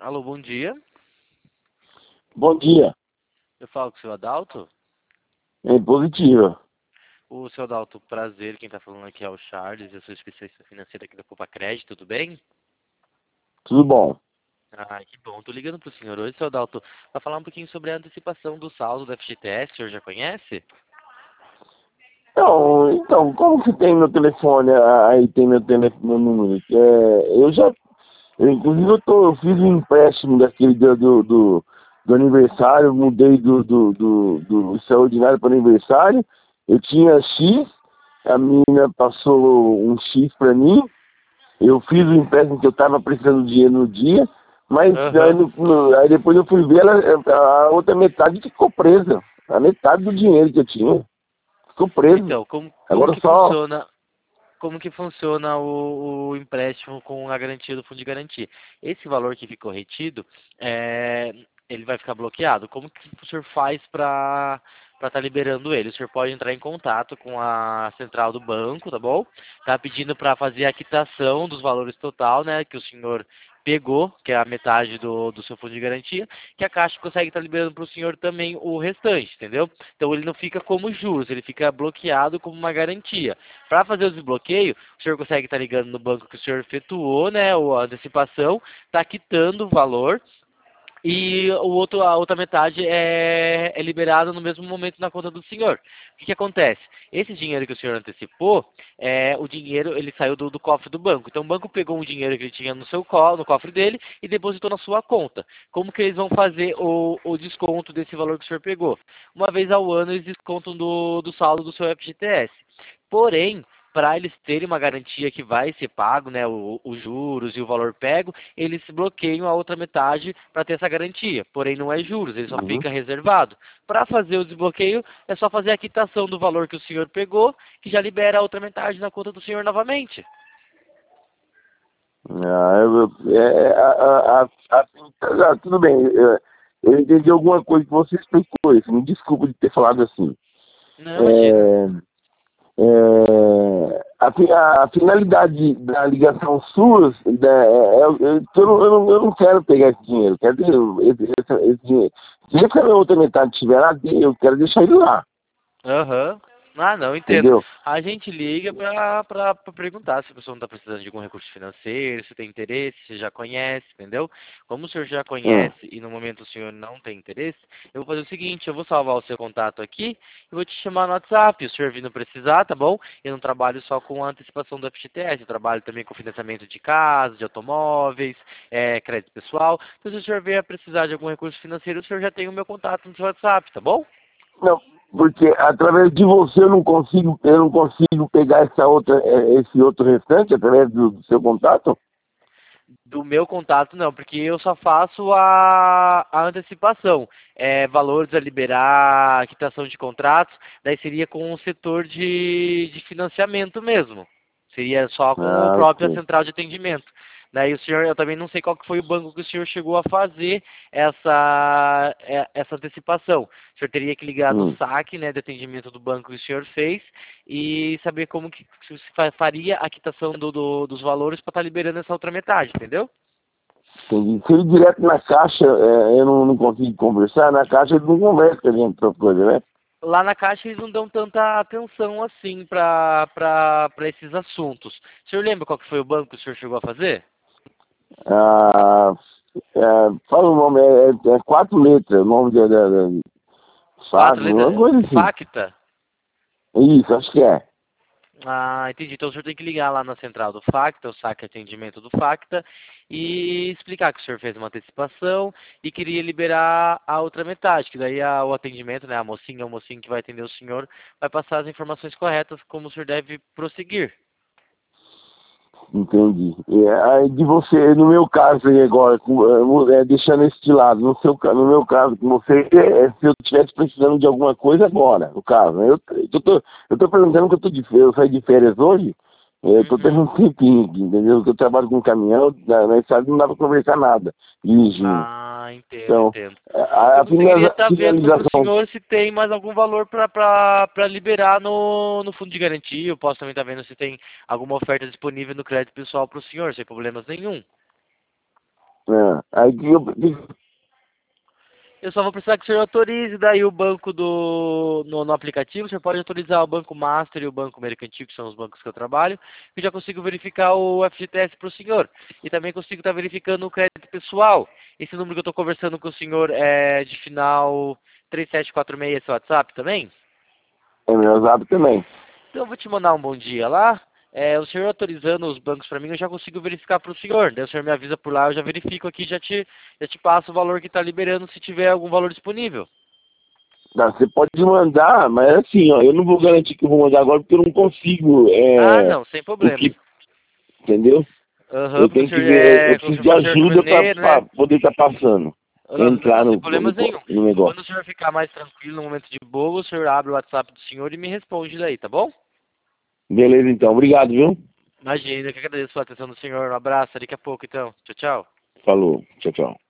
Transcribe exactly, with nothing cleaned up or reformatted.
Alô, bom dia. Bom dia. Eu falo com o seu Adalto. É positiva. O seu Adalto, prazer. Quem está falando aqui é o Charles. Eu sou especialista financeiro aqui da Copa Crédito, tudo bem? Tudo bom. Ah, que bom. Tô ligando pro senhor hoje, seu Adalto, para falar um pouquinho sobre a antecipação do saldo da F G T S. O senhor já conhece? Então, então, como que tem meu telefone? ah, Aí tem meu telefone, meu número. É, eu já, eu, inclusive eu, tô, eu fiz um empréstimo daquele dia do, do, do aniversário, mudei do, do, do, do extraordinário para aniversário. Eu tinha X, a menina passou um X para mim. Eu fiz o empréstimo que eu estava precisando de dinheiro no dia, mas aí, Aham. no- no- aí depois eu fui ver, ela, a outra metade ficou presa. A metade do dinheiro que eu tinha ficou preso. Então, como, como Agora que só. funciona como que funciona o, o empréstimo com a garantia do fundo de garantia? Esse valor que ficou retido, é, ele vai ficar bloqueado. Como que o senhor faz para para estar liberando ele? O senhor pode entrar em contato com a central do banco, tá bom? Tá pedindo para fazer a quitação dos valores total, né, que o senhor pegou, que é a metade do, do seu fundo de garantia, que a Caixa consegue estar liberando para o senhor também o restante, entendeu? Então ele não fica como juros, ele fica bloqueado como uma garantia. Para fazer o desbloqueio, o senhor consegue estar ligando no banco que o senhor efetuou, né, ou a antecipação, está quitando o valor e o outro, a outra metade é, é liberada no mesmo momento na conta do senhor. O que, que acontece? Esse dinheiro que o senhor antecipou, é, o dinheiro ele saiu do, do cofre do banco. Então o banco pegou o dinheiro que ele tinha no seu co, no cofre dele e depositou na sua conta. Como que eles vão fazer o, o desconto desse valor que o senhor pegou? Uma vez ao ano eles descontam do, do saldo do seu F G T S. Porém, para eles terem uma garantia que vai ser pago, né, o- os juros e o valor pego, eles bloqueiam a outra metade para ter essa garantia. Porém, não é juros, ele só Uhum. fica reservado. Para fazer o desbloqueio, é só fazer a quitação do valor que o senhor pegou, que já libera a outra metade na conta do senhor novamente. Ah, eu, eu- é, a, a, a, a- ah, tudo bem. Eu, eu entendi alguma coisa que você explicou isso. Me desculpa de ter falado assim. Não, imagina. É, É, a, fi- a finalidade da ligação sua da, é, é, eu, eu, não, eu, não, eu não quero pegar esse dinheiro, quero dizer, esse, esse, esse dinheiro. Se essa outra metade estiver lá, eu quero deixar ele lá, Aham. Ah, não, entendo. entendeu? A gente liga pra, pra, pra perguntar se a pessoa não está precisando de algum recurso financeiro, se tem interesse, se já conhece, entendeu? Como o senhor já Hum, conhece e no momento o senhor não tem interesse, eu vou fazer o seguinte, eu vou salvar o seu contato aqui e vou te chamar no WhatsApp, o senhor vindo precisar, tá bom? Eu não trabalho só com a antecipação do F G T S, eu trabalho também com financiamento de casa, de automóveis, é, crédito pessoal. Então se o senhor vier precisar de algum recurso financeiro, o senhor já tem o meu contato no seu WhatsApp, tá bom? não, porque através de você eu não consigo, eu não consigo pegar essa outra, eh, esse outro restante através do, do seu contato? Do meu contato, não, porque eu só faço a, a antecipação. É, valores a liberar, quitação de contratos, daí seria com o setor de, de financiamento mesmo. Seria só com o Ah, próprio ok. central de atendimento. Daí o senhor, eu também não sei qual que foi o banco que o senhor chegou a fazer essa, é, essa antecipação. O senhor teria que ligar no Hum. saque, né, de atendimento do banco que o senhor fez e saber como que se fa- faria a quitação do, do- dos valores para estar liberando essa outra metade, entendeu? Entendi. Se ele direto na caixa, eh, eu não, não consigo conversar, na caixa ele não conversa com a gente, outra coisa, né? Lá na Caixa eles não dão tanta atenção assim para para esses assuntos. O senhor lembra qual que foi o banco que o senhor chegou a fazer? Ah, é, fala o nome, é, é- é quatro letras, o nome da, da, da Quatro Fábio, uma letras, coisa assim. Facta. Isso, acho que é. Ah, entendi. Então o senhor tem que ligar lá na central do Facta, o saque atendimento do Facta, e explicar que o senhor fez uma antecipação e queria liberar a outra metade, que daí a, o atendimento, né, a mocinha ou o mocinho que vai atender o senhor vai passar as informações corretas como o senhor deve prosseguir. Entendi. É, aí de você, no meu caso aí agora, com, é, deixando esse de lado, no, seu, ca- no meu caso, com você, é, se eu estivesse precisando de alguma coisa agora, no caso, né? Eu, eu, tô, eu tô perguntando que eu tô de férias, eu saí de férias hoje, é, eu tô tendo Uhum. um tempinho aqui, entendeu? Que eu trabalho com caminhão, na, na estrada não dá pra conversar nada, dirigindo. Ah, entendo, Então, entendo. a, Eu a conseguiria finaliza- estar vendo para o finalização. senhor se tem mais algum valor para liberar no, no fundo de garantia. Eu posso também estar vendo se tem alguma oferta disponível no crédito pessoal para o senhor, sem problemas nenhum. É. Aí que eu, que- Eu só vou precisar que o senhor autorize daí o banco do no, no aplicativo. O senhor pode autorizar o Banco Master e o Banco Mercantil, que são os bancos que eu trabalho. Eu já consigo verificar o F G T S para o senhor. E também consigo estar verificando o crédito pessoal. Esse número que eu estou conversando com o senhor é de final três sete quatro seis, esse WhatsApp também? é meu zap também. Então eu vou te mandar um bom dia lá. É, o senhor autorizando os bancos para mim, eu já consigo verificar para o senhor. Daí o senhor me avisa por lá, eu já verifico aqui, já te, já te passo o valor que está liberando se tiver algum valor disponível. Tá, você pode mandar, mas assim, ó, eu não vou garantir que eu vou mandar agora porque eu não consigo, Ah, é, não, sem o problemas. que, entendeu? Aham, Eu porque o tenho que senhor ver, eu é, preciso de confirmou que o senhor é ajuda caminhoneiro, para né? poder estar passando, Aham, entrar não, no, sem no, problemas nenhum. no Quando negócio. o senhor ficar mais tranquilo no momento de boa, o senhor abre o WhatsApp do senhor e me responde daí, tá bom? Beleza, então. Obrigado, viu? Imagina, eu que agradeço a atenção do senhor. Um abraço, daqui a pouco então. Tchau, tchau. Falou. Tchau, tchau.